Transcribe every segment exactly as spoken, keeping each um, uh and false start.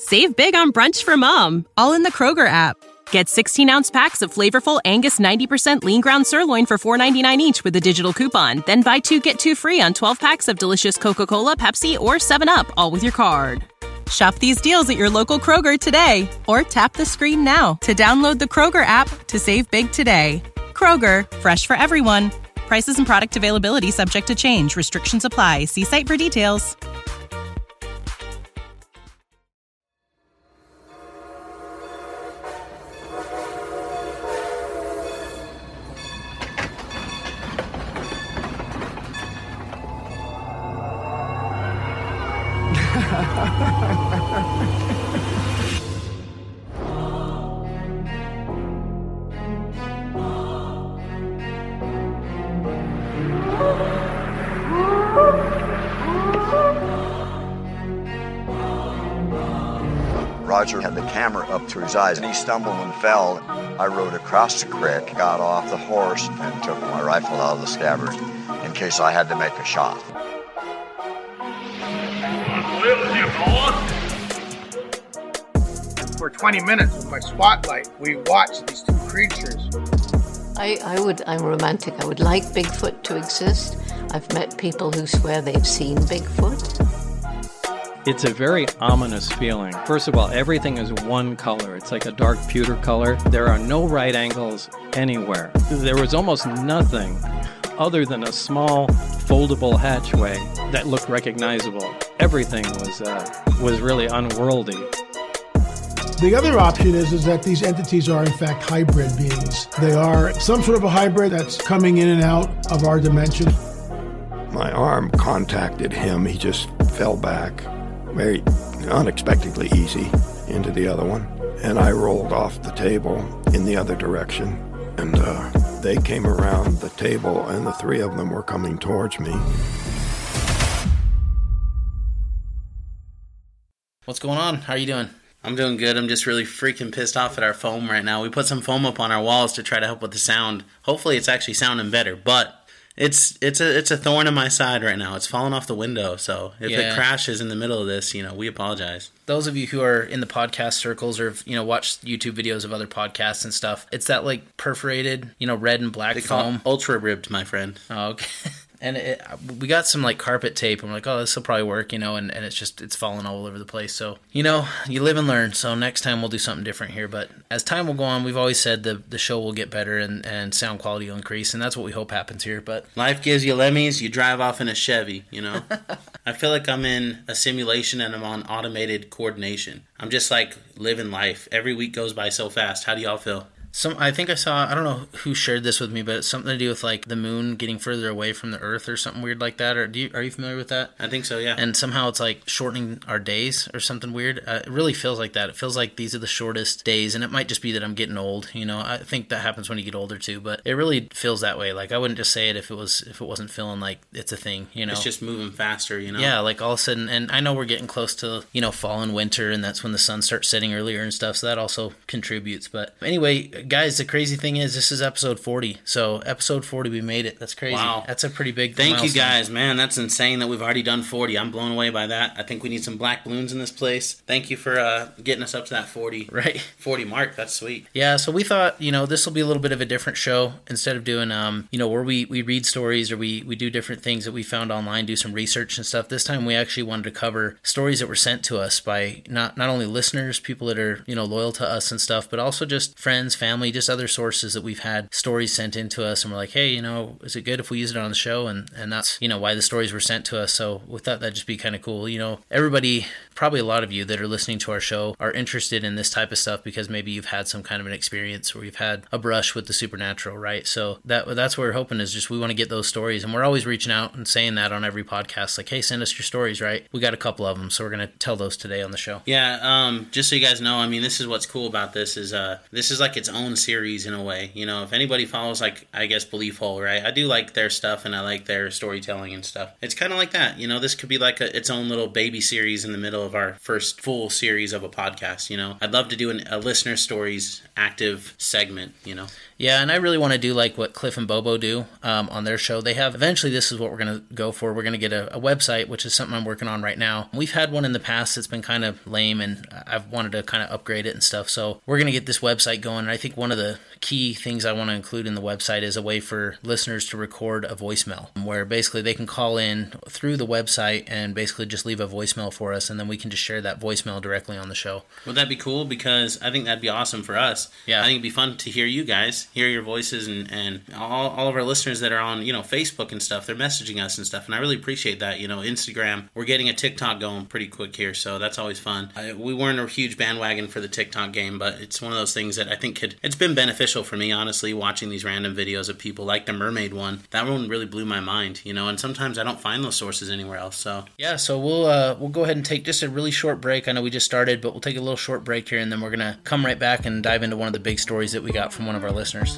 Save big on brunch for mom, all in the Kroger app. Get sixteen-ounce packs of flavorful Angus ninety percent lean ground sirloin for four dollars and ninety-nine cents each with a digital coupon. Then buy two, get two free on twelve packs of delicious Coca-Cola, Pepsi, or seven up, all with your card. Shop these deals at your local Kroger today, or tap the screen now to download the Kroger app to save big today. Kroger, fresh for everyone. Prices and product availability subject to change. Restrictions apply. See site for details. Roger had the camera up to his eyes, and he stumbled and fell. I rode across the creek, got off the horse, and took my rifle out of the scabbard in case I had to make a shot. For twenty minutes with my spotlight, we watched these two creatures. I, I would, I'm romantic. I would like Bigfoot to exist. I've met people who swear they've seen Bigfoot. It's a very ominous feeling. First of all, everything is one color. It's like a dark pewter color. There are no right angles anywhere. There was almost nothing other than a small foldable hatchway that looked recognizable. Everything was uh, was really unworldly. The other option is, is that these entities are in fact hybrid beings. They are some sort of a hybrid that's coming in and out of our dimension. My arm contacted him. He just fell back very unexpectedly easy into the other one. And I rolled off the table in the other direction. And uh, they came around the table, and the three of them were coming towards me. What's going on? How are you doing? I'm doing good. I'm just really freaking pissed off at our foam right now. We put some foam up on our walls to try to help with the sound. Hopefully it's actually sounding better, but it's it's a it's a thorn in my side right now. It's falling off the window, so if yeah. it crashes in the middle of this, you know, we apologize. Those of you who are in the podcast circles or, you know, watch YouTube videos of other podcasts and stuff, it's that, like, perforated, you know, red and black they foam. Call it ultra ribbed, my friend. Oh, okay. And it, we got some, like, carpet tape, and we're like, oh, this will probably work, you know, and, and it's just, it's falling all over the place. So, you know, you live and learn, so next time we'll do something different here. But as time will go on, we've always said the, the show will get better and, and sound quality will increase, and that's what we hope happens here. But life gives you lemmies, you drive off in a Chevy, you know? I feel like I'm in a simulation and I'm on automated coordination. I'm just, like, living life. Every week goes by so fast. How do y'all feel? Some, I think I saw, I don't know who shared this with me, but it's something to do with, like, the moon getting further away from the Earth or something weird like that. Or do you, are you familiar with that? I think so, yeah. And somehow it's, like, shortening our days or something weird. Uh, it really feels like that. It feels like these are the shortest days, and it might just be that I'm getting old. You know, I think that happens when you get older, too, but it really feels that way. Like, I wouldn't just say it if it was if it wasn't feeling like it's a thing, you know? It's just moving faster, you know? Yeah, like, all of a sudden, and I know we're getting close to, you know, fall and winter, and that's when the sun starts setting earlier and stuff, so that also contributes. But anyway, guys, the crazy thing is this is episode forty, so episode forty, we made it. That's crazy. Wow, that's a pretty big thank milestone. you guys, man. That's insane that we've already done forty. I'm blown away by that. I think we need some black balloons in this place. Thank you for uh getting us up to that forty right forty mark. That's sweet. Yeah, so we thought, you know, this will be a little bit of a different show. Instead of doing um you know where we we read stories or we we do different things that we found online, do some research and stuff, this time we actually wanted to cover stories that were sent to us by not not only listeners, people that are, you know, loyal to us and stuff, but also just friends, family, just other sources that we've had stories sent in to us, and we're like, hey, you know, is it good if we use it on the show? And and that's, you know, why the stories were sent to us. So we thought that'd just be kind of cool. You know, everybody, probably a lot of you that are listening to our show are interested in this type of stuff because maybe you've had some kind of an experience where you've had a brush with the supernatural, right? So that that's what we're hoping is just we want to get those stories, and we're always reaching out and saying that on every podcast, like, hey, send us your stories, right? We got a couple of them, so we're going to tell those today on the show. Yeah, um, just so you guys know, I mean, this is what's cool about this is uh, this is like its own series in a way. You know, if anybody follows, like, I guess, Belief Hole, right? I do like their stuff, and I like their storytelling and stuff. It's kind of like that. You know, this could be like a, its own little baby series in the middle title of our first full series of a podcast, you know. I'd love to do an, a listener stories active segment, you know. Yeah, and I really want to do like what Cliff and Bobo do um, on their show. They have, eventually this is what we're going to go for. We're going to get a, a website, which is something I'm working on right now. We've had one in the past that's been kind of lame, and I've wanted to kind of upgrade it and stuff. So we're going to get this website going. And I think one of the key things I want to include in the website is a way for listeners to record a voicemail, where basically they can call in through the website and basically just leave a voicemail for us, and then we can just share that voicemail directly on the show. Would that be cool? Because I think that'd be awesome for us. Yeah. I think it'd be fun to hear you guys, hear your voices, and, and all, all of our listeners that are on, you know, Facebook and stuff. They're messaging us and stuff, and I really appreciate that. You know, Instagram, we're getting a TikTok going pretty quick here, so that's always fun. I, we weren't a huge bandwagon for the TikTok game, but it's one of those things that I think could, it's been beneficial for me, honestly, watching these random videos of people like the mermaid one. That one really blew my mind, you know, and sometimes I don't find those sources anywhere else, so. Yeah, so we'll uh, we'll go ahead and take just a really short break. I know we just started, but we'll take a little short break here, and then we're going to come right back and dive into one of the big stories that we got from one of our listeners.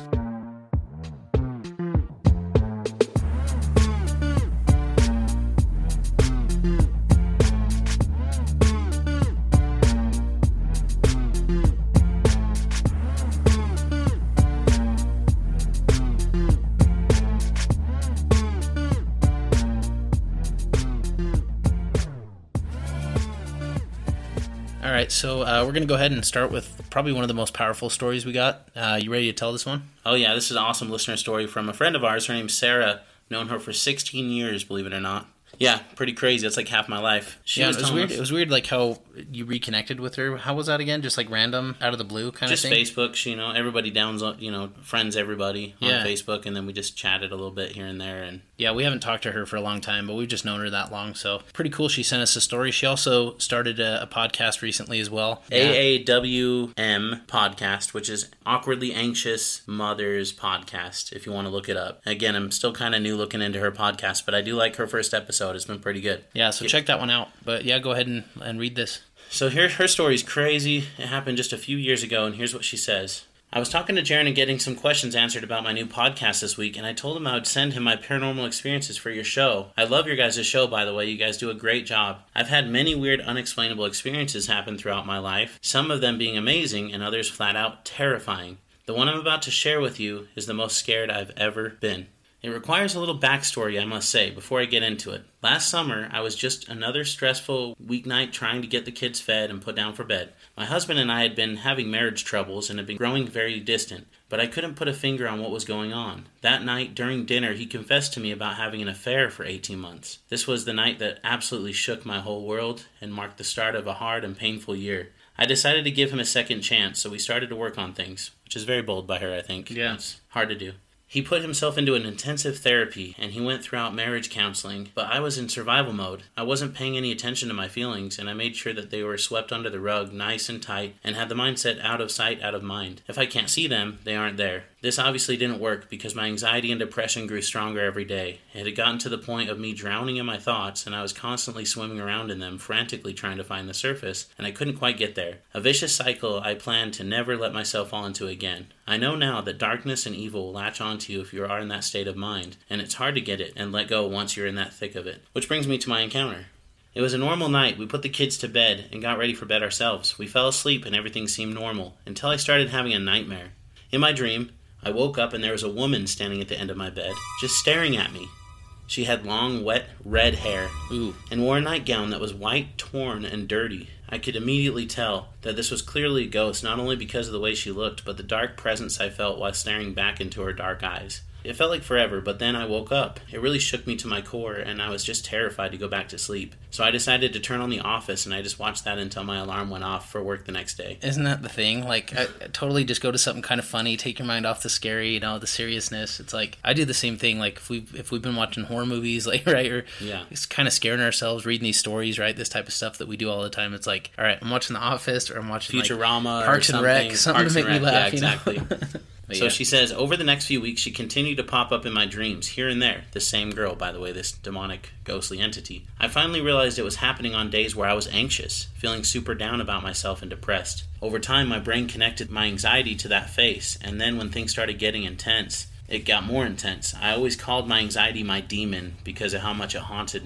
All right, so uh, we're going to go ahead and start with probably one of the most powerful stories we got. Uh, you ready to tell this one? Oh, yeah, this is an awesome listener story from a friend of ours. Her name's Sarah. Known her for sixteen years, believe it or not. Yeah, pretty crazy. That's like half my life. She yeah, was it was weird. us, It was weird, like how you reconnected with her. How was that again? Just like random, out of the blue kind just of thing? Just Facebook. She, you know, everybody downs, you know, friends everybody on yeah. Facebook, and then we just chatted a little bit here and there. And yeah, we haven't talked to her for a long time, but we've just known her that long. So pretty cool. She sent us a story. She also started a, a podcast recently as well. A A W M podcast, which is Awkwardly Anxious Mothers Podcast, if you want to look it up. Again, I'm still kind of new looking into her podcast, but I do like her first episode. It's been pretty good. Yeah, so check that one out. But yeah, go ahead and, and read this. So here, her story's crazy. It happened just a few years ago, and here's what she says. I was talking to Jaron and getting some questions answered about my new podcast this week, and I told him I would send him my paranormal experiences for your show. I love your guys' show, by the way. You guys do a great job. I've had many weird, unexplainable experiences happen throughout my life, some of them being amazing and others flat out terrifying. The one I'm about to share with you is the most scared I've ever been. It requires a little backstory, I must say, before I get into it. Last summer, I was just another stressful weeknight trying to get the kids fed and put down for bed. My husband and I had been having marriage troubles and had been growing very distant, but I couldn't put a finger on what was going on. That night, during dinner, he confessed to me about having an affair for eighteen months. This was the night that absolutely shook my whole world and marked the start of a hard and painful year. I decided to give him a second chance, so we started to work on things, which is very bold by her, I think. Yeah. It's hard to do. He put himself into an intensive therapy, and he went throughout marriage counseling, but I was in survival mode. I wasn't paying any attention to my feelings, and I made sure that they were swept under the rug nice and tight, and had the mindset out of sight, out of mind. If I can't see them, they aren't there. This obviously didn't work because my anxiety and depression grew stronger every day. It had gotten to the point of me drowning in my thoughts, and I was constantly swimming around in them, frantically trying to find the surface, and I couldn't quite get there. A vicious cycle I planned to never let myself fall into again. I know now that darkness and evil will latch onto you if you are in that state of mind, and it's hard to get it and let go once you're in that thick of it. Which brings me to my encounter. It was a normal night. We put the kids to bed and got ready for bed ourselves. We fell asleep and everything seemed normal, until I started having a nightmare. In my dream, I woke up and there was a woman standing at the end of my bed, just staring at me. She had long, wet, red hair, ooh, and wore a nightgown that was white, torn, and dirty. I could immediately tell that this was clearly a ghost, not only because of the way she looked, but the dark presence I felt while staring back into her dark eyes. It felt like forever, but then I woke up. It really shook me to my core, and I was just terrified to go back to sleep. So I decided to turn on The Office, and I just watched that until my alarm went off for work the next day. Isn't that the thing? Like, I, I totally just go to something kind of funny, take your mind off the scary, you know, the seriousness. It's like, I do the same thing, like, if we've, if we've been watching horror movies, like, right, or yeah. It's kind of scaring ourselves, reading these stories, right, this type of stuff that we do all the time. It's like, all right, I'm watching The Office, or I'm watching, Futurama, like, Parks or and Rec, something Parks to make and me Rec. laugh, yeah, exactly. You know? So yeah. She says, over the next few weeks, she continued to pop up in my dreams, here and there. The same girl, by the way, this demonic, ghostly entity. I finally realized it was happening on days where I was anxious, feeling super down about myself and depressed. Over time, my brain connected my anxiety to that face, and then when things started getting intense, it got more intense. I always called my anxiety my demon because of how much it haunted me.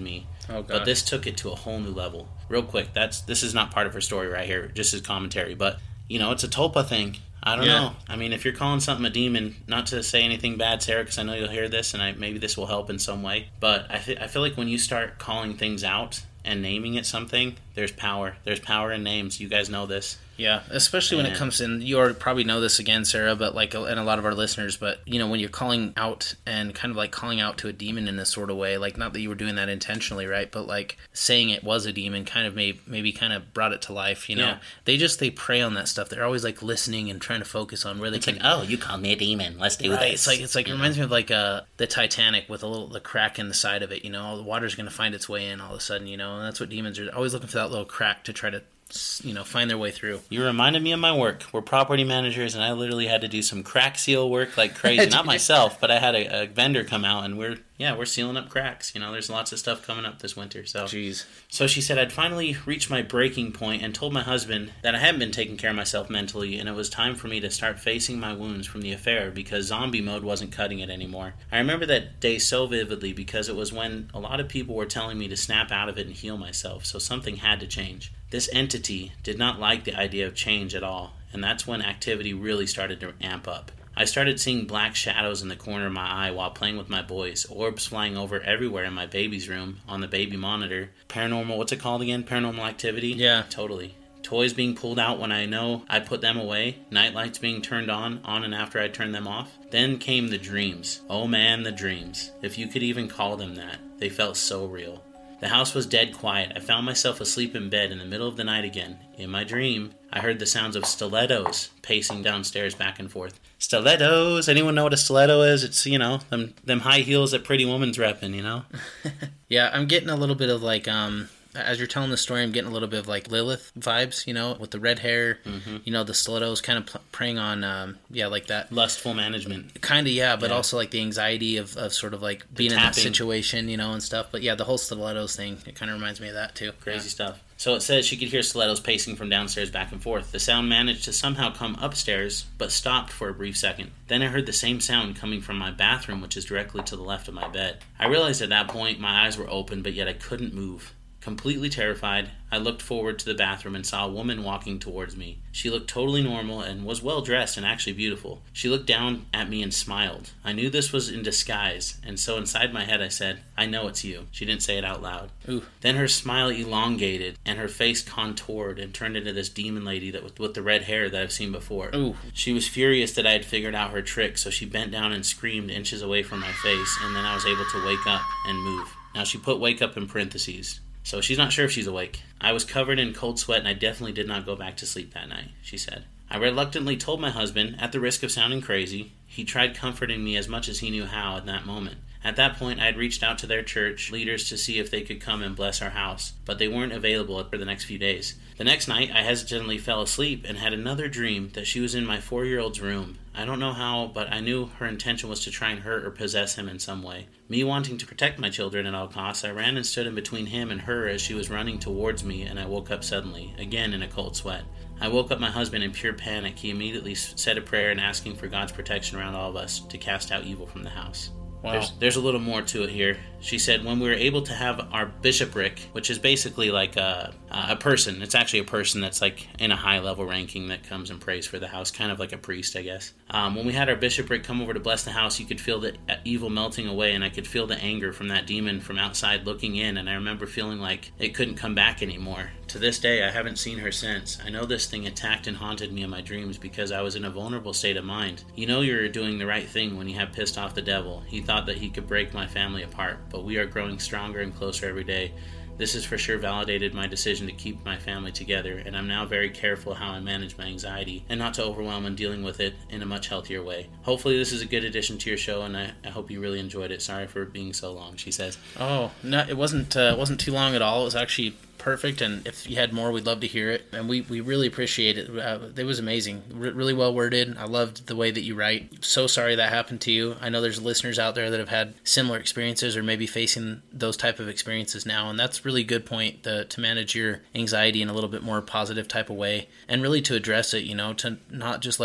Oh, but this took it to a whole new level. Real quick, that's this is not part of her story right here, just as commentary. But, you know, it's a tulpa thing. I don't yeah. know. I mean, if you're calling something a demon, not to say anything bad, Sarah, because I know you'll hear this, and I, maybe this will help in some way. But I, th- I feel like when you start calling things out and naming it something, there's power. There's power in names. You guys know this. Yeah, especially when and, it comes in, you already probably know this again, Sarah, but like, and a lot of our listeners, but, you know, when you're calling out and kind of like calling out to a demon in this sort of way, like, not that you were doing that intentionally, right, but like saying it was a demon kind of may, maybe kind of brought it to life, you know. Yeah. They just, they prey on that stuff. They're always like listening and trying to focus on where they it's can. It's like, oh, you called me a demon, let's do right. this. It's like, it's like, it reminds me of like uh, the Titanic with a little, the crack in the side of it, you know, all the water's going to find its way in all of a sudden, you know, and that's what demons are always looking for, that little crack to try to, you know, find their way through. You reminded me of my work. We're property managers, and I literally had to do some crack seal work like crazy. Not myself, but I had a, a vendor come out, and we're yeah, we're sealing up cracks. You know, there's lots of stuff coming up this winter. So, jeez. So she said I'd finally reached my breaking point and told my husband that I hadn't been taking care of myself mentally, and it was time for me to start facing my wounds from the affair because zombie mode wasn't cutting it anymore. I remember that day so vividly because it was when a lot of people were telling me to snap out of it and heal myself, so something had to change. This entity did not like the idea of change at all, and that's when activity really started to amp up. I started seeing black shadows in the corner of my eye while playing with my boys, orbs flying over everywhere in my baby's room, on the baby monitor, paranormal, what's it called again? Paranormal activity? Yeah. Totally. Toys being pulled out when I know I put them away, night lights being turned on, on and after I turned them off. Then came the dreams. Oh man, the dreams. If you could even call them that. They felt so real. The house was dead quiet. I found myself asleep in bed in the middle of the night again. In my dream, I heard the sounds of stilettos pacing downstairs back and forth. Stilettos! Anyone know what a stiletto is? It's, you know, them them high heels that Pretty Woman's repping, you know? Yeah, I'm getting a little bit of like, um... as you're telling the story, I'm getting a little bit of like Lilith vibes, you know, with the red hair, mm-hmm. you know, the stilettos kind of pl- preying on, um, yeah, like that. Lustful management. Kind of, yeah, but yeah. also like the anxiety of, of sort of like being in that situation, you know, and stuff. But yeah, the whole stilettos thing, it kind of reminds me of that too. Crazy yeah. stuff. So it says she could hear stilettos pacing from downstairs back and forth. The sound managed to somehow come upstairs, but stopped for a brief second. Then I heard the same sound coming from my bathroom, which is directly to the left of my bed. I realized at that point my eyes were open, but yet I couldn't move. Completely terrified, I looked forward to the bathroom and saw a woman walking towards me. She looked totally normal and was well dressed and actually beautiful. She looked down at me and smiled. I knew this was in disguise, and so inside my head I said, I know it's you. She didn't say it out loud. Ooh. Then her smile elongated and her face contoured and turned into this demon lady that with, with the red hair that I've seen before. Ooh. She was furious that I had figured out her trick, so she bent down and screamed inches away from my face, and then I was able to wake up and move. Now she put wake up in parentheses. So she's not sure if she's awake. I was covered in cold sweat and I definitely did not go back to sleep that night, she said. I reluctantly told my husband, at the risk of sounding crazy. He tried comforting me as much as he knew how in that moment. At that point, I had reached out to their church leaders to see if they could come and bless our house, but they weren't available for the next few days. The next night, I hesitantly fell asleep and had another dream that she was in my four-year-old's room. I don't know how, but I knew her intention was to try and hurt or possess him in some way. Me wanting to protect my children at all costs, I ran and stood in between him and her as she was running towards me, and I woke up suddenly, again in a cold sweat. I woke up my husband in pure panic. He immediately said a prayer and asking for God's protection around all of us to cast out evil from the house. Wow. There's, there's a little more to it here. She said, when we were able to have our bishopric, which is basically like a, a person, it's actually a person that's like in a high-level ranking that comes and prays for the house, kind of like a priest, I guess. Um, when we had our bishopric come over to bless the house, you could feel the evil melting away, and I could feel the anger from that demon from outside looking in, and I remember feeling like it couldn't come back anymore. To this day, I haven't seen her since. I know this thing attacked and haunted me in my dreams because I was in a vulnerable state of mind. You know you're doing the right thing when you have pissed off the devil. He thought that he could break my family apart, but we are growing stronger and closer every day. This has for sure validated my decision to keep my family together, and I'm now very careful how I manage my anxiety and not to overwhelm and dealing with it in a much healthier way. Hopefully this is a good addition to your show, and I, I hope you really enjoyed it. Sorry for being so long, she says. Oh, no, it wasn't uh, it wasn't too long at all. It was actually perfect, and if you had more, we'd love to hear it, and we, we really appreciate it. Uh, it was amazing. R- really well worded. I loved the way that you write. So sorry that happened to you. I know there's listeners out there that have had similar experiences or maybe facing those type of experiences now, and that's really good point the, to manage your anxiety in a little bit more positive type of way, and really to address it, you know, to not just let it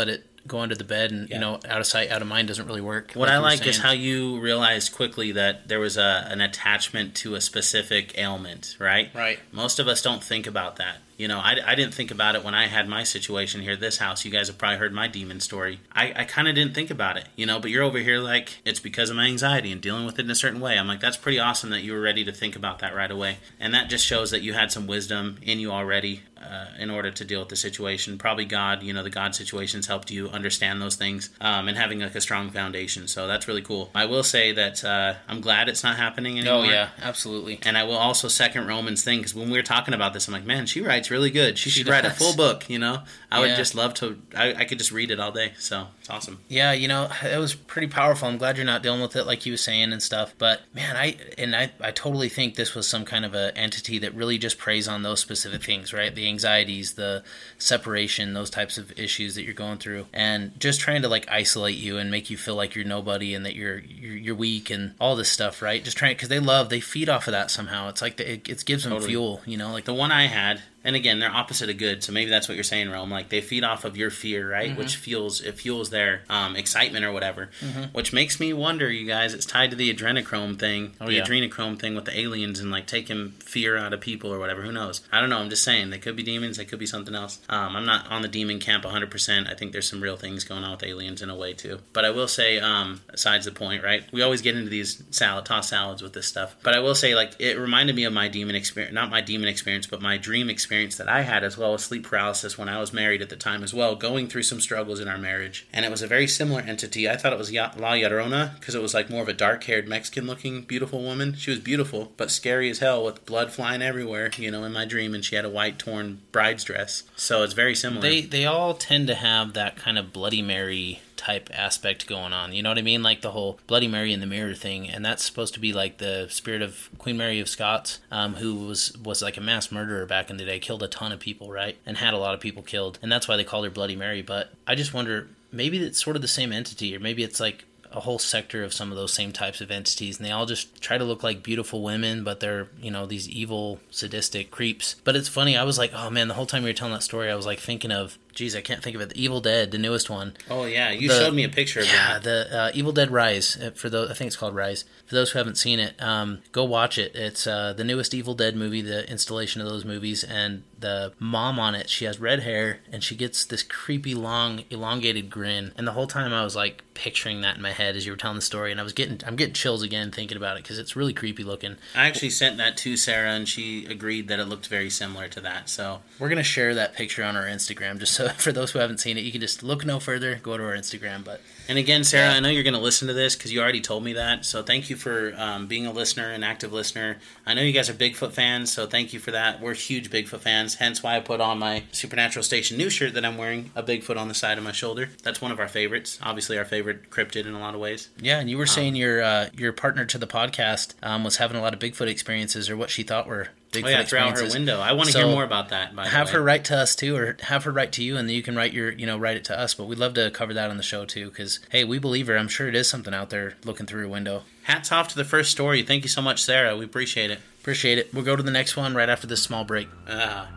go under the bed and, yeah. you know, out of sight, out of mind doesn't really work. What like I like is how you realized quickly that there was a an attachment to a specific ailment, right? Right. Most of us don't think about that. You know, I, I didn't think about it when I had my situation here at this house. You guys have probably heard my demon story. I, I kind of didn't think about it, you know, but you're over here like, it's because of my anxiety and dealing with it in a certain way. I'm like, that's pretty awesome that you were ready to think about that right away. And that just shows that you had some wisdom in you already uh, in order to deal with the situation. Probably God, you know, the God situations helped you understand those things um, and having like a strong foundation. So that's really cool. I will say that uh, I'm glad it's not happening anymore. Oh, yeah, absolutely. And I will also second Roman's thing, because when we were talking about this, I'm like, man, she writes really good. She, she should does. write a full book, you know? I would yeah. just love to, I, I could just read it all day. So it's awesome. Yeah, you know, it was pretty powerful. I'm glad you're not dealing with it like you were saying and stuff. But man, I, and I, I totally think this was some kind of a entity that really just preys on those specific things, right? The anxieties, the separation, those types of issues that you're going through, and just trying to like isolate you and make you feel like you're nobody and that you're, you're, you're weak and all this stuff, right? Just trying, because they love, they feed off of that somehow. It's like, the, it, it gives them totally. fuel, you know? Like the one I had, and again, they're opposite of good, so maybe that's what you're saying, Rome. Like, they feed off of your fear, right? Mm-hmm. Which fuels, it fuels their um, excitement or whatever. Mm-hmm. Which makes me wonder, you guys, it's tied to the adrenochrome thing, oh, the yeah. adrenochrome thing with the aliens and, like, taking fear out of people or whatever. Who knows? I don't know. I'm just saying. They could be demons. They could be something else. Um, I'm not on the demon camp one hundred percent. I think there's some real things going on with aliens in a way, too. But I will say, um, besides the point, right? We always get into these salad, toss salads with this stuff. But I will say, like, it reminded me of my demon experience, not my demon experience, but my dream experience that I had as well as sleep paralysis when I was married at the time as well, going through some struggles in our marriage. And it was a very similar entity. I thought it was La Llorona because it was like more of a dark-haired, Mexican-looking, beautiful woman. She was beautiful, but scary as hell with blood flying everywhere, you know, in my dream, and she had a white, torn bride's dress. So it's very similar. They, they all tend to have that kind of Bloody Mary type aspect going on, you know what I mean? Like the whole Bloody Mary in the mirror thing, and that's supposed to be like the spirit of Queen Mary of Scots, um, who was was like a mass murderer back in the day, killed a ton of people, right? And had a lot of people killed, and that's why they called her Bloody Mary. But I just wonder, maybe it's sort of the same entity, or maybe it's like a whole sector of some of those same types of entities, and they all just try to look like beautiful women, but they're, you know, these evil, sadistic creeps. But it's funny, I was like, oh man, the whole time you were telling that story, I was like thinking of, geez, I can't think of it. The Evil Dead, the newest one. Oh yeah, you the, showed me a picture of yeah, that. Yeah, the uh, Evil Dead Rise. For those, I think it's called Rise. For those who haven't seen it, um, go watch it. It's uh, the newest Evil Dead movie, the installation of those movies, and the mom on it, she has red hair, and she gets this creepy, long, elongated grin. And the whole time I was like picturing that in my head as you were telling the story, and I was getting, I'm getting chills again thinking about it because it's really creepy looking. I actually sent that to Sarah, and she agreed that it looked very similar to that. So we're gonna share that picture on our Instagram, just so for those who haven't seen it, you can just look no further, go to our Instagram. But and again, Sarah, yeah. I know you're going to listen to this because you already told me that, so thank you for um, being a listener, an active listener. I know you guys are Bigfoot fans, so thank you for that. We're huge Bigfoot fans, hence why I put on my Supernatural Station new shirt that I'm wearing, a Bigfoot on the side of my shoulder. That's one of our favorites, obviously our favorite cryptid in a lot of ways. Yeah, and you were saying um, your uh, your partner to the podcast um, was having a lot of Bigfoot experiences, or what she thought were Bigfoot oh yeah, throughout her window. I want to so hear more about that. By have the way. her write to us too, or have her write to you, and then you can write your, you know, write it to us. But we'd love to cover that on the show too, because hey, we believe her. I'm sure it is something out there looking through a window. Hats off to the first story. Thank you so much, Sarah. We appreciate it. Appreciate it. We'll go to the next one right after this small break. Uh,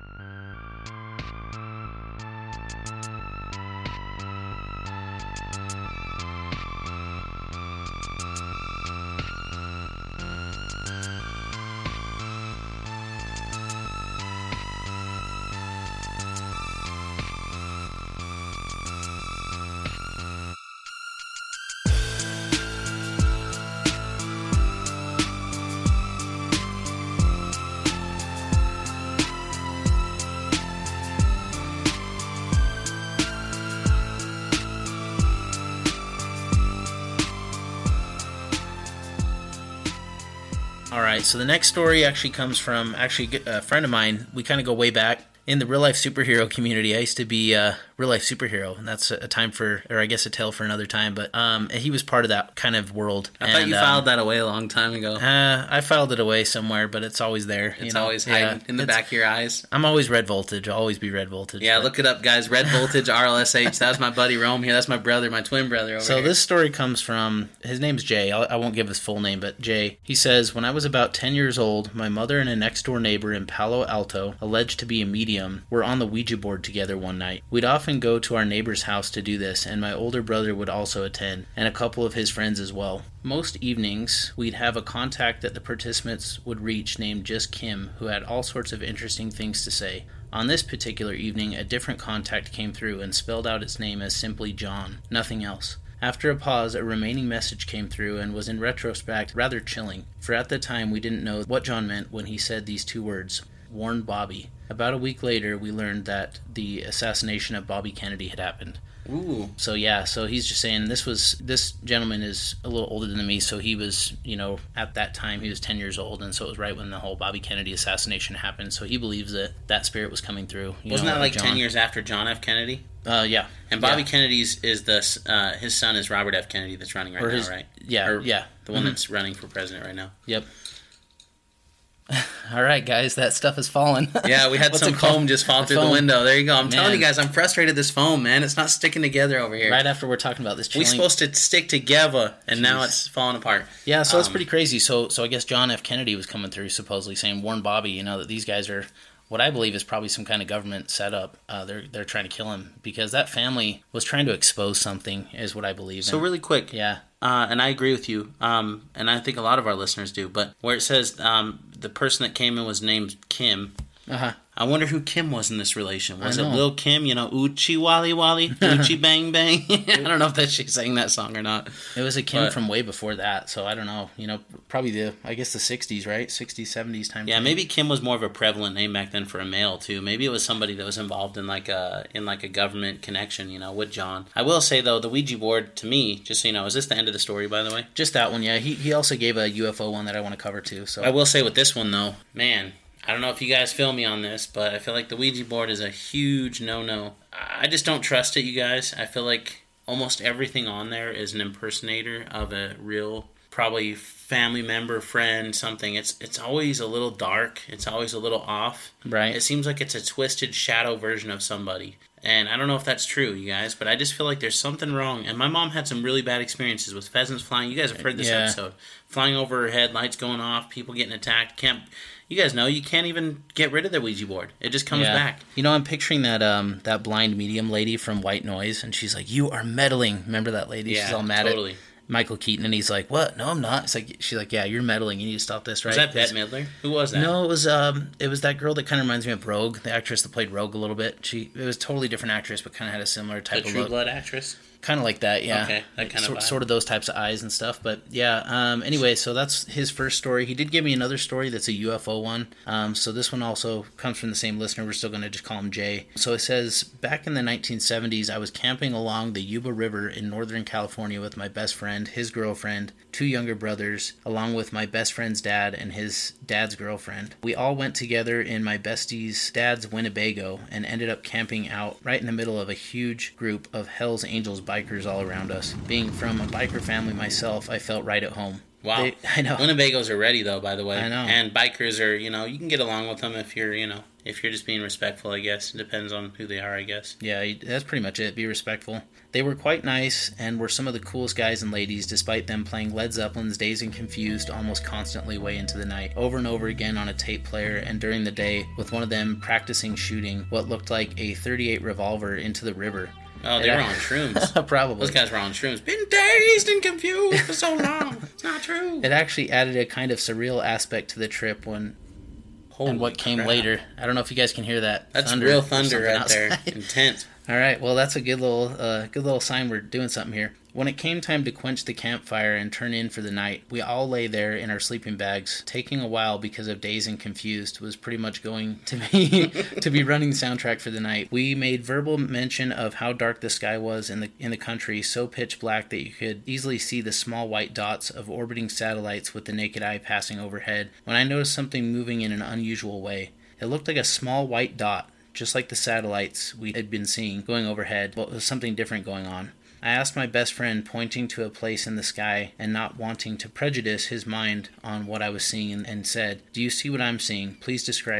So the next story actually comes from actually a friend of mine. We kind of go way back in the real life superhero community. I used to be a real life superhero, and that's a time for, or I guess a tale for another time. But um, he was part of that kind of world. I and, thought you um, filed that away a long time ago. Uh, I filed it away somewhere, but it's always there. It's you know? always hiding yeah, in the back of your eyes. I'm always Red Voltage. I'll always be Red Voltage. Yeah, but look it up, guys. Red Voltage, R L S H. That's my buddy Rome here. That's my brother, my twin brother over so here. So this story comes from, his name's Jay. I'll, I won't give his full name, but Jay. He says, when I was about ten years old, my mother and a next door neighbor in Palo Alto alleged to be a medium medium were on the Ouija board together one night. We'd often go to our neighbor's house to do this, and my older brother would also attend, and a couple of his friends as well. Most evenings, we'd have a contact that the participants would reach named just Kim, who had all sorts of interesting things to say. On this particular evening, a different contact came through and spelled out its name as simply John, nothing else. After a pause, a remaining message came through and was in retrospect rather chilling, for at the time we didn't know what John meant when he said these two words, warn Bobby. About a week later, we learned that the assassination of Bobby Kennedy had happened. Ooh. So yeah, so he's just saying this was, this gentleman is a little older than me, so he was, you know, at that time he was ten years old, and so it was right when the whole Bobby Kennedy assassination happened, so he believes that that spirit was coming through. You Wasn't know, that like John. ten years after John F. Kennedy? Uh, yeah. And Bobby yeah. Kennedy's is the, uh, his son is Robert F. Kennedy that's running right or now, his, right? Yeah, or yeah. The one mm-hmm. that's running for president right now. Yep. All right, guys, that stuff has fallen. Yeah, we had some foam just fall through the window. There you go. I'm man. telling you guys, I'm frustrated with this foam, man. It's not sticking together over here. Right after we're talking about this chilling... We're supposed to stick together, and Jeez. Now it's falling apart. Yeah, so um, that's pretty crazy. So so I guess John F. Kennedy was coming through supposedly saying, warn Bobby, you know, that these guys are... what I believe is probably some kind of government setup. Uh, they're they're trying to kill him because that family was trying to expose something, is what I believe. So and, really quick, yeah, uh, and I agree with you, um, and I think a lot of our listeners do. But where it says um, the person that came in was named Kim, uh-huh. I wonder who Kim was in this relation. Was I it know. Lil Kim? You know, Oochie Wally Wally, Oochie Bang Bang. I don't know if that she sang that song or not. It was a Kim but, from way before that, so I don't know. You know, probably the I guess the sixties, right? sixties, seventies time. Yeah, frame. maybe Kim was more of a prevalent name back then for a male too. Maybe it was somebody that was involved in like a in like a government connection, you know, with John. I will say though, the Ouija board to me, just so you know, is this the end of the story, by the way? Just that one, yeah. He he also gave a U F O one that I want to cover too. So I will say with this one though, man. I don't know if you guys feel me on this, but I feel like the Ouija board is a huge no-no. I just don't trust it, you guys. I feel like almost everything on there is an impersonator of a real, probably family member, friend, something. It's it's always a little dark. It's always a little off. Right. It seems like it's a twisted shadow version of somebody. And I don't know if that's true, you guys, but I just feel like there's something wrong. And my mom had some really bad experiences with pheasants flying. You guys have heard this yeah. episode. Flying over her head, lights going off, people getting attacked. Can't... You guys know you can't even get rid of the Ouija board. It just comes yeah. back. You know, I'm picturing that um that blind medium lady from White Noise, and she's like, "You are meddling." Remember that lady? Yeah, she's all mad totally. at Michael Keaton, and he's like, "What? No, I'm not." It's like she's like, "Yeah, you're meddling. You need to stop this." Right? Was that Bette Midler? Who was that? No, it was um it was that girl that kind of reminds me of Rogue, the actress that played Rogue a little bit. She it was a totally different actress, but kind of had a similar type the of True look. Blood actress. Kind of like that, yeah. Okay, that kind sort, of vibe. sort of those types of eyes and stuff. But yeah, um, anyway, so that's his first story. He did give me another story that's a U F O one. Um, so this one also comes from the same listener. We're still going to just call him Jay. So it says, back in the nineteen seventies, I was camping along the Yuba River in Northern California with my best friend, his girlfriend, two younger brothers, along with my best friend's dad and his dad's girlfriend. We all went together in my bestie's dad's Winnebago and ended up camping out right in the middle of a huge group of Hell's Angels bikers all around us. Being from a biker family myself, I felt right at home. Wow. They, I know. Winnebagos are ready, though, by the way. I know. And bikers are, you know, you can get along with them if you're, you know, if you're just being respectful, I guess. It depends on who they are, I guess. Yeah, that's pretty much it. Be respectful. They were quite nice and were some of the coolest guys and ladies, despite them playing Led Zeppelin's Dazed and Confused almost constantly way into the night, over and over again on a tape player, and during the day, with one of them practicing shooting what looked like a thirty-eight revolver into the river. Oh, they it, were on shrooms. Probably. Those guys were on shrooms. Been dazed and confused for so long. It's not true. It actually added a kind of surreal aspect to the trip when... Holy and what came crap. later. I don't know if you guys can hear that. That's thunder real or thunder something right outside. there. Intense. All right, well, that's a good little, uh, good little sign we're doing something here. When it came time to quench the campfire and turn in for the night, we all lay there in our sleeping bags. Taking a while because of Dazed and Confused was pretty much going to be to be running the soundtrack for the night. We made verbal mention of how dark the sky was in the in the country, so pitch black that you could easily see the small white dots of orbiting satellites with the naked eye passing overhead. When I noticed something moving in an unusual way, it looked like a small white dot, just like the satellites we had been seeing going overhead, but with something different going on. I asked my best friend, pointing to a place in the sky and not wanting to prejudice his mind on what I was seeing, and said, "Do you see what I'm seeing? Please describe it."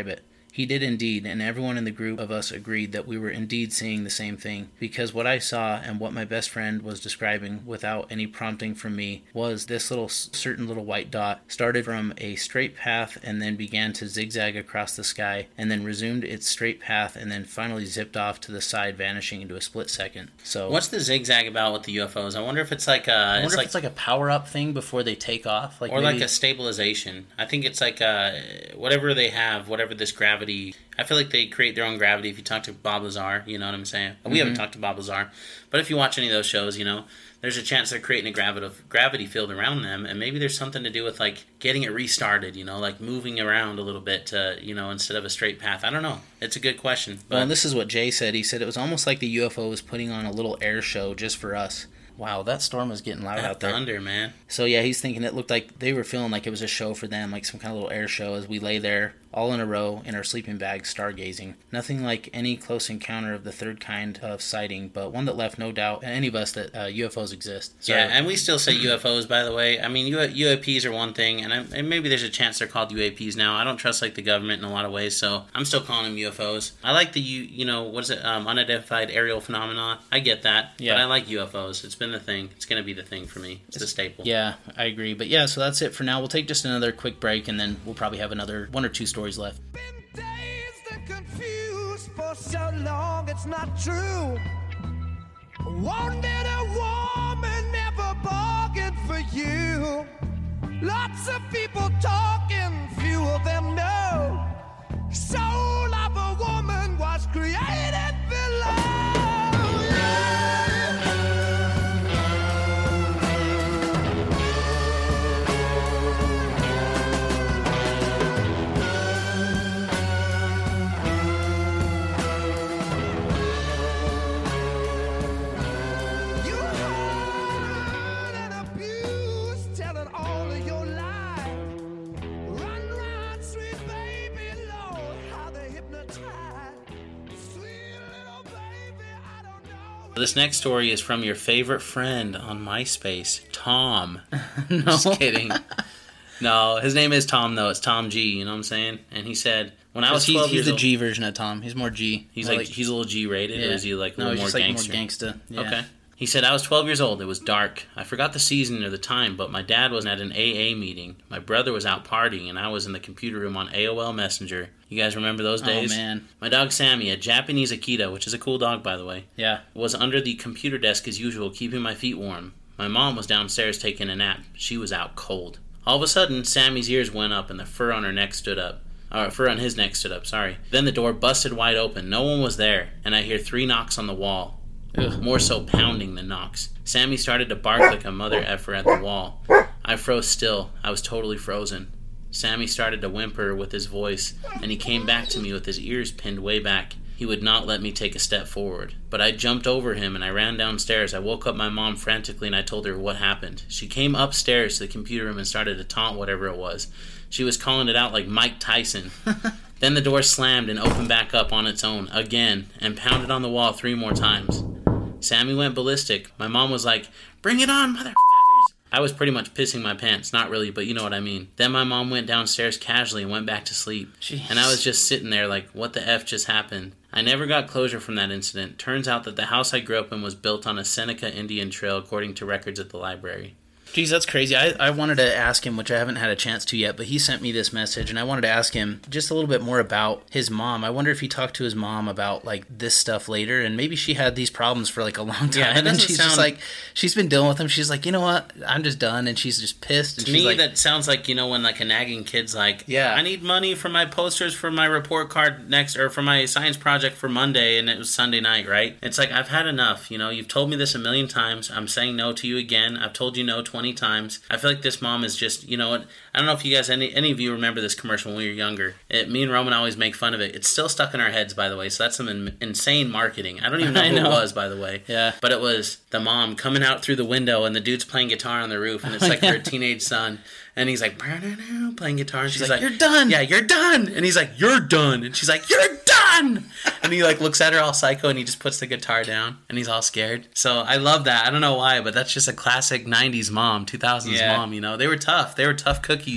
He did indeed, and everyone in the group of us agreed that we were indeed seeing the same thing, because what I saw and what my best friend was describing without any prompting from me was this little certain little white dot started from a straight path and then began to zigzag across the sky and then resumed its straight path and then finally zipped off to the side, vanishing into a split second. So what's the zigzag about with the U F Os? I wonder if it's like a I wonder it's if like, it's like a power-up thing before they take off, like or maybe... like a stabilization. I think it's like a, whatever they have, whatever this gravity. I feel like they create their own gravity. If you talk to Bob Lazar, you know what I'm saying? We mm-hmm. haven't talked to Bob Lazar, but if you watch any of those shows, you know, there's a chance they're creating a gravity gravity field around them, and maybe there's something to do with like getting it restarted, you know, like moving around a little bit to, you know, instead of a straight path. I don't know. It's a good question. But... Well, and this is what Jay said. He said it was almost like the U F O was putting on a little air show just for us. Wow, that storm was getting loud that out there. Thunder, man. So yeah, he's thinking it looked like they were feeling like it was a show for them, like some kind of little air show as we lay there, all in a row, in our sleeping bags, stargazing. Nothing like any close encounter of the third kind of sighting, but one that left no doubt in any of us that uh, U F Os exist. So, yeah, and we still say U F Os, by the way. I mean, U- UAPs are one thing, and, I, and maybe there's a chance they're called U A Ps now. I don't trust like the government in a lot of ways, so I'm still calling them U F Os. I like the, you, you know, what is it, um, unidentified aerial phenomenon. I get that, yeah. But I like U F Os. It's been the thing. It's going to be the thing for me. It's the staple. Yeah, I agree. But yeah, so that's it for now. We'll take just another quick break, and then we'll probably have another one or two stories left. Been dazed and confused for so long, it's not true. Wanted a woman, never bargained for you. Lots of people talking, few of them know. Soul of a woman was created below. This next story is from your favorite friend on MySpace, Tom. No. Just kidding. No, his name is Tom, though. It's Tom G, you know what I'm saying? And he said, when I was twelve he's, he's years the old... G version of Tom. He's more G. He's more like, like he's a little G-rated, yeah. or is he like a no, little more like gangster? more gangsta. Yeah. Okay. He said, I was twelve years old. It was dark. I forgot the season or the time, but my dad was at an A A meeting. My brother was out partying, and I was in the computer room on A O L Messenger. You guys remember those days? Oh, man. My dog Sammy, a Japanese Akita, which is a cool dog, by the way, yeah, was under the computer desk as usual, keeping my feet warm. My mom was downstairs taking a nap. She was out cold. All of a sudden, Sammy's ears went up, and the fur on her neck stood up. Or fur on his neck stood up, sorry. Then the door busted wide open. No one was there, and I hear three knocks on the wall. Ugh, more so pounding than knocks. Sammy started to bark like a mother effer at the wall. I froze still. I was totally frozen. Sammy started to whimper with his voice, and he came back to me with his ears pinned way back. He would not let me take a step forward. But I jumped over him, and I ran downstairs. I woke up my mom frantically, and I told her what happened. She came upstairs to the computer room and started to taunt whatever it was. She was calling it out like Mike Tyson. Then the door slammed and opened back up on its own, again, and pounded on the wall three more times. Sammy went ballistic. My mom was like, "Bring it on, motherfuckers!" I was pretty much pissing my pants. Not really, but you know what I mean. Then my mom went downstairs casually and went back to sleep. Jeez. And I was just sitting there like, what the F just happened? I never got closure from that incident. Turns out that the house I grew up in was built on a Seneca Indian trail according to records at the library. Geez, that's crazy. I, I wanted to ask him, which I haven't had a chance to yet, but he sent me this message, and I wanted to ask him just a little bit more about his mom. I wonder if he talked to his mom about, like, this stuff later, and maybe she had these problems for, like, a long time, yeah, and she's sound... just like, she's been dealing with them. She's like, you know what? I'm just done, and she's just pissed. And to she's me, like, that sounds like, you know, when, like, a nagging kid's like, yeah, I need money for my posters for my report card next, or for my science project for Monday, and it was Sunday night, right? It's like, I've had enough, you know? You've told me this a million times. I'm saying no to you again. I've told you no twenty times. I feel like this mom is just, you know what, I don't know if you guys, any any of you remember this commercial when we were younger. It, me and Roman always make fun of it. It's still stuck in our heads, by the way, so that's some in, insane marketing. I don't even know who know. it was, by the way. Yeah. But it was the mom coming out through the window, and the dude's playing guitar on the roof, and it's like her teenage son. And he's like, playing guitar, and she's, she's like, like, you're done. Yeah, you're done. And he's like, you're done. And she's like, you're done. And he like looks at her all psycho, and he just puts the guitar down, and he's all scared. So I love that. I don't know why, but that's just a classic nineties mom, two thousands yeah. mom, you know. They were tough. They were tough cookies.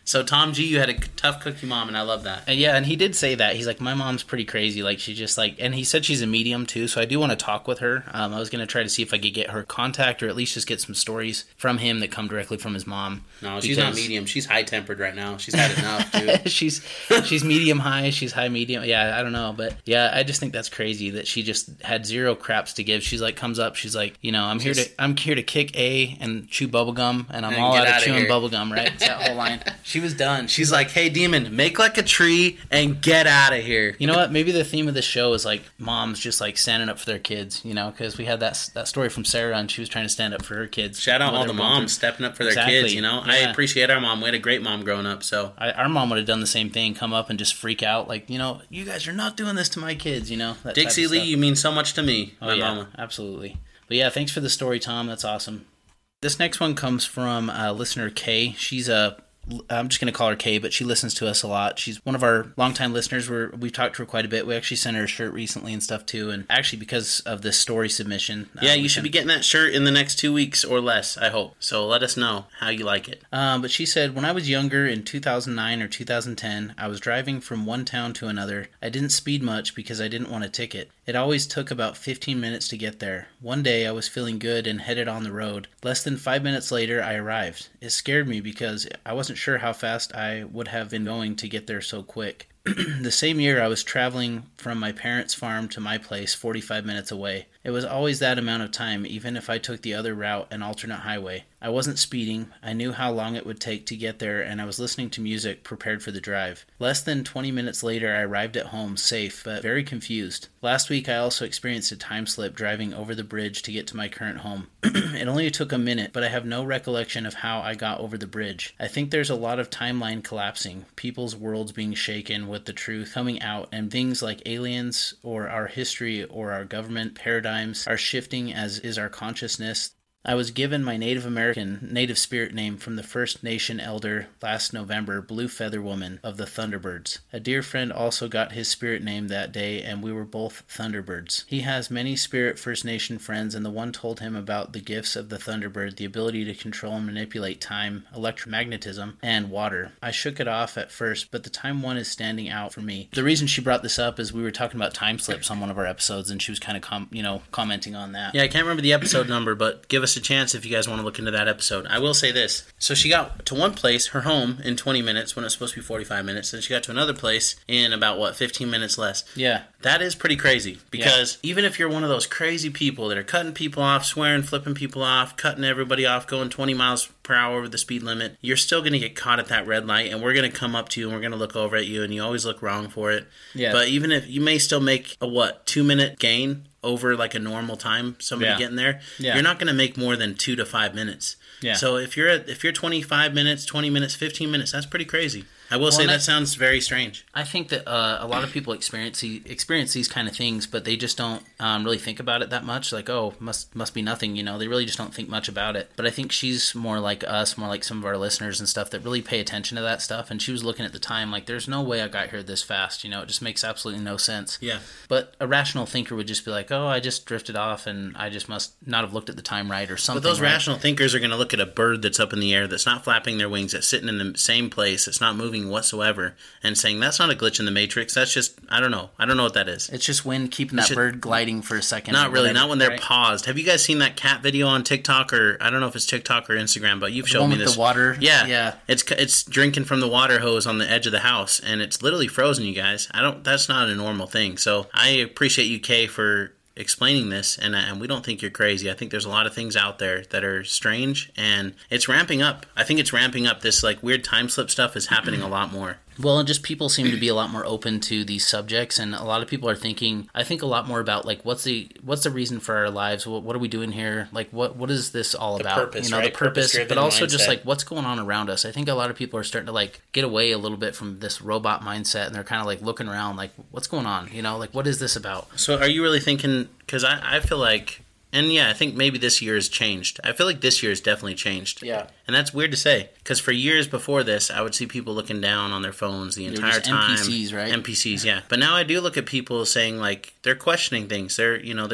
So Tom G, you had a tough cookie mom, and I love that. And yeah, and he did say that. He's like, my mom's pretty crazy. Like, she just like, and he said she's a medium too, so I do want to talk with her. Um, I was going to try to see if I could get her contact or at least just get some stories from him that come directly from his mom. No, she's not medium. She's high-tempered right now. She's had enough, dude. she's she's medium-high. She's high-medium. Yeah, I don't know. But yeah, I just think that's crazy that she just had zero craps to give. She's like, comes up, she's like, you know, I'm here to I'm here to kick A and chew bubblegum, and I'm and all out of chewing bubblegum, right? It's that whole line. She was done. She's like, hey, demon, make like a tree and get out of here. You know what? Maybe the theme of this show is like moms just like standing up for their kids, you know, because we had that that story from Sarah, and she was trying to stand up for her kids. Shout out all the moms stepping up for their exactly. kids, you know? Yeah. I appreciate our mom. We had a great mom growing up, so. I, our mom would have done the same thing, come up and just freak out, like, you know, you guys are not doing this to my kids, you know? That Dixie Lee, you mean so much to me, oh, my yeah, mama. Absolutely. But yeah, thanks for the story, Tom. That's awesome. This next one comes from uh, listener Kay. She's a I'm just going to call her Kay, but she listens to us a lot. She's one of our longtime listeners. We're, we've talked to her quite a bit. We actually sent her a shirt recently and stuff, too. And actually, because of this story submission. Yeah, um, you should can... be getting that shirt in the next two weeks or less, I hope. So let us know how you like it. Um, but she said, when I was younger in two thousand nine or two thousand ten, I was driving from one town to another. I didn't speed much because I didn't want a ticket. It always took about fifteen minutes to get there. One day I was feeling good and headed on the road. Less than five minutes later, I arrived. It scared me because I wasn't sure how fast I would have been going to get there so quick. The same year, I was traveling from my parents' farm to my place forty-five minutes away. It was always that amount of time, even if I took the other route, an alternate highway. I wasn't speeding. I knew how long it would take to get there, and I was listening to music, prepared for the drive. Less than twenty minutes later, I arrived at home, safe, but very confused. Last week, I also experienced a time slip driving over the bridge to get to my current home. It only took a minute, but I have no recollection of how I got over the bridge. I think there's a lot of timeline collapsing, people's worlds being shaken with the truth coming out, and things like aliens or our history or our government paradigms are shifting, as is our consciousness. I was given my Native American Native Spirit name from the First Nation elder last November, Blue Feather Woman of the Thunderbirds. A dear friend also got his spirit name that day, and we were both Thunderbirds. He has many Spirit First Nation friends, and the one told him about the gifts of the Thunderbird, the ability to control and manipulate time, electromagnetism, and water. I shook it off at first, but the time one is standing out for me. The reason she brought this up is we were talking about time slips on one of our episodes, and she was kind of com- you know, commenting on that. Yeah, I can't remember the episode number, but give us a chance if you guys want to look into that episode. I will say this. So she got to one place, her home, in twenty minutes when it was supposed to be forty-five minutes. Then she got to another place in about, what, fifteen minutes less. Yeah. That is pretty crazy. Because yeah. even if you're one of those crazy people that are cutting people off, swearing, flipping people off, cutting everybody off, going twenty miles per hour over the speed limit, you're still going to get caught at that red light, and we're going to come up to you and we're going to look over at you, and you always look wrong for it. Yeah. But even if you may still make a, what, two minute gain over like a normal time, somebody yeah. getting there, yeah. you're not going to make more than two to five minutes. Yeah. So if you're at, if you're twenty-five minutes, twenty minutes, fifteen minutes, that's pretty crazy. I will well, say that I, sounds very strange. I think that uh, a lot of people experience experience these kind of things, but they just don't um, really think about it that much. Like, oh, must must be nothing, you know. They really just don't think much about it. But I think she's more like us, more like some of our listeners and stuff that really pay attention to that stuff. And she was looking at the time like, there's no way I got here this fast, you know. It just makes absolutely no sense. Yeah. But a rational thinker would just be like, oh, I just drifted off and I just must not have looked at the time right or something. But those right? rational thinkers are going to look at a bird that's up in the air, that's not flapping their wings, that's sitting in the same place, that's not moving whatsoever, and saying that's not a glitch in the Matrix. That's just, I don't know. I don't know what that is. It's just wind keeping that just, bird gliding for a second. Not really. Whatever, not when they're right? paused. Have you guys seen that cat video on TikTok, or I don't know if it's TikTok or Instagram, but you've the showed one me with this. The water. Yeah, yeah. It's it's drinking from the water hose on the edge of the house, and it's literally frozen. You guys, I don't. That's not a normal thing. So I appreciate you, Kay, for explaining this, and and we don't think you're crazy. I think there's a lot of things out there that are strange, and it's ramping up. I think it's ramping up. This like weird time slip stuff is happening a lot more. Well, and just people seem to be a lot more open to these subjects, and a lot of people are thinking, I think a lot more about, like, what's the what's the reason for our lives? What, what are we doing here? Like, what what is this all the about? Purpose, you know, right? the purpose, but also mindset. Just, like, what's going on around us? I think a lot of people are starting to, like, get away a little bit from this robot mindset, and they're kind of, like, looking around, like, what's going on? You know, like, what is this about? So are you really thinking, because I, I feel like, and yeah, I think maybe this year has changed. I feel like this year has definitely changed. Yeah. And that's weird to say, because for years before this, I would see people looking down on their phones the entire time. N P Cs, right? N P Cs, yeah. But now I do look at people saying, like, they're questioning things. They're, you know, there's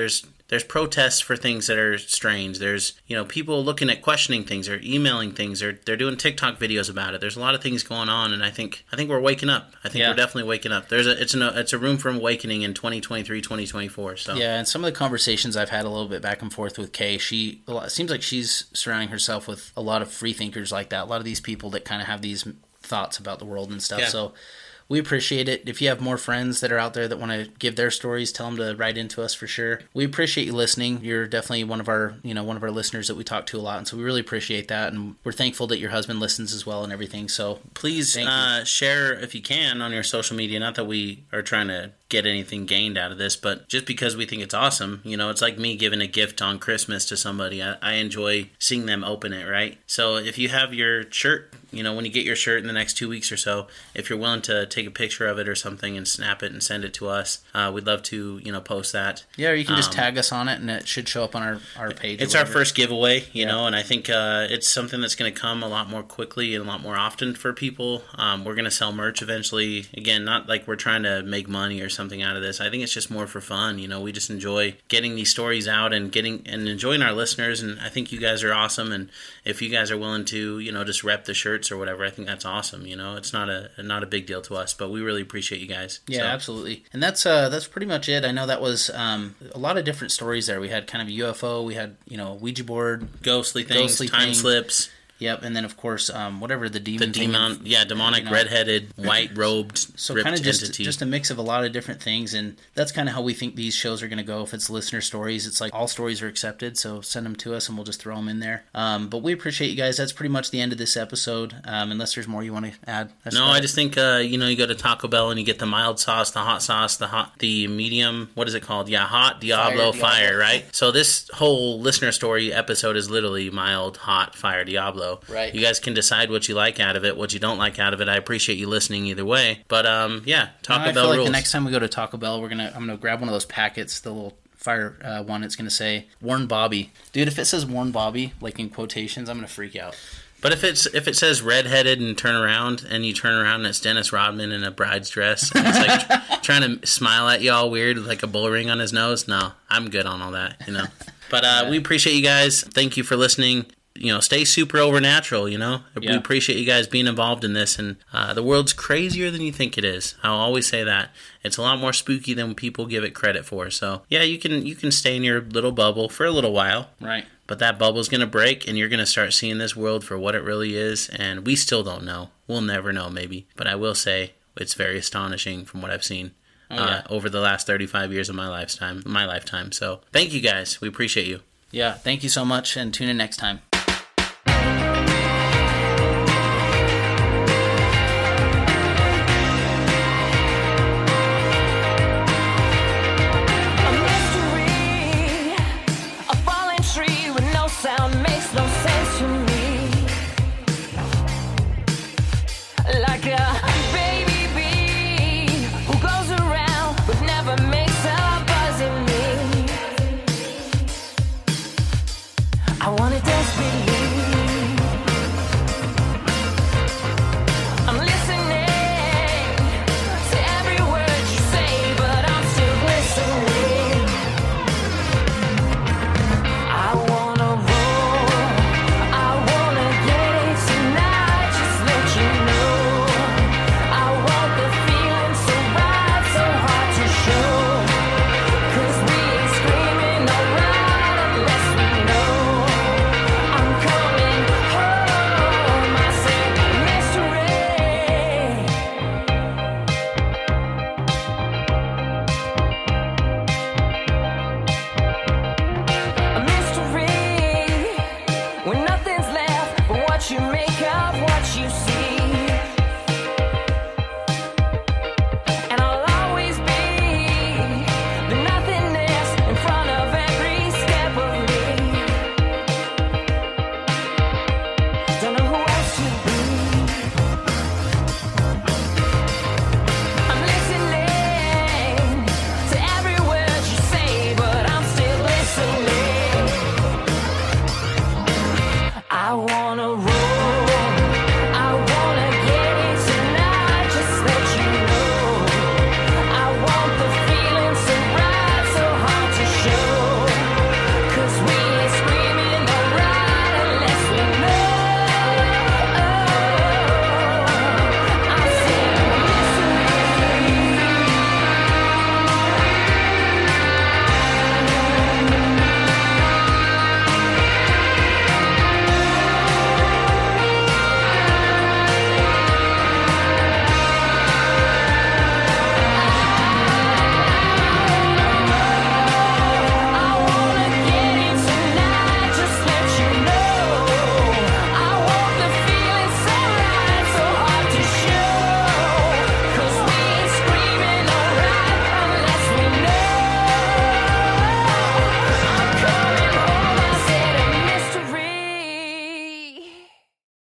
there's protests for things that are strange. There's, you know, people looking at questioning things or emailing things, or they're doing TikTok videos about it. There's a lot of things going on, and I think I think we're waking up. I think Yeah. we're definitely waking up. There's a it's a it's a room for awakening in twenty twenty-three, twenty twenty-four. So Yeah, and some of the conversations I've had a little bit back and forth with Kay, she a lot, it seems like she's surrounding herself with a lot of free thinkers like that. A lot of these people that kind of have these thoughts about the world and stuff. Yeah. So we appreciate it. If you have more friends that are out there that want to give their stories, tell them to write into us for sure. We appreciate you listening. You're definitely one of our, you know, one of our listeners that we talk to a lot, and so we really appreciate that. And we're thankful that your husband listens as well and everything. So please uh, share if you can on your social media. Not that we are trying to get anything gained out of this, but just because we think it's awesome. You know, it's like me giving a gift on Christmas to somebody. I, I enjoy seeing them open it, right? So if you have your shirt, you know, when you get your shirt in the next two weeks or so, if you're willing to take a picture of it or something and snap it and send it to us, uh, we'd love to, you know, post that. Yeah, or you can just Um, tag us on it, and it should show up on our, our page. It's or our whatever. first giveaway, you Yeah. know, and I think uh, it's something that's going to come a lot more quickly and a lot more often for people. Um, we're going to sell merch eventually. Again, not like we're trying to make money or something out of this. I think it's just more for fun. You know, we just enjoy getting these stories out and getting and enjoying our listeners. And I think you guys are awesome. And if you guys are willing to, you know, just rep the shirts or whatever, I think that's awesome. You know, it's not a not a big deal to us, but we really appreciate you guys. Yeah, So, absolutely. And that's uh, that's pretty much it. I know that was um, a lot of different stories there. We had kind of a U F O. We had, you know, Ouija board, ghostly things, ghostly time thing. slips. Yep, and then of course, um, whatever the The demon, thing- demon, yeah, demonic, you know. red-headed, white-robed, So ripped kind of just entity. just a mix of a lot of different things, and that's kind of how we think these shows are going to go. If it's listener stories, it's like all stories are accepted, so send them to us and we'll just throw them in there. Um, but we appreciate you guys. That's pretty much the end of this episode. Um, unless there's more you want to add. That's No, about I it. just think uh, you know, you go to Taco Bell and you get the mild sauce, the hot sauce, the hot, the medium. What is it called? Yeah, hot Diablo Fire fire, Diablo. right? So this whole listener story episode is literally mild, hot fire Diablo. Right. You guys can decide what you like out of it, what you don't like out of it. I appreciate you listening either way. But um, yeah, Taco I Bell feel like rules. the next time we go to Taco Bell, we're gonna I'm gonna grab one of those packets, the little fire uh, one. It's gonna say Warren Bobby, dude. If it says Warren Bobby, like in quotations, I'm gonna freak out. But if it's if it says redheaded and turn around, and you turn around and it's Dennis Rodman in a bride's dress, and it's like tr- trying to smile at you all weird with like a bull ring on his nose, no, I'm good on all that, you know. But uh, we appreciate you guys. Thank you for listening. You know, stay super overnatural, you know. Yeah. We appreciate you guys being involved in this, and uh, the world's crazier than you think it is. I'll always say that. It's a lot more spooky than people give it credit for. So, yeah, you can you can stay in your little bubble for a little while. Right. But that bubble's going to break, and you're going to start seeing this world for what it really is, and we still don't know. We'll never know, maybe. But I will say it's very astonishing from what I've seen Oh, yeah. uh, over the last thirty-five years of my lifetime. My lifetime. So thank you, guys. We appreciate you. Yeah. Thank you so much, and tune in next time.